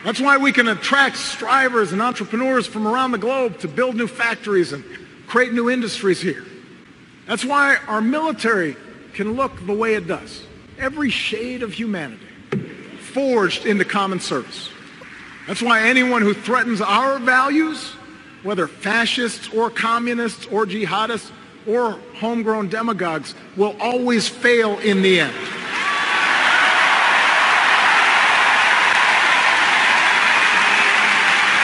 That's why we can attract strivers and entrepreneurs from around the globe to build new factories and create new industries here. That's why our military can look the way it does. Every shade of humanity forged into common service. That's why anyone who threatens our values, whether fascists or communists or jihadists or homegrown demagogues, will always fail in the end.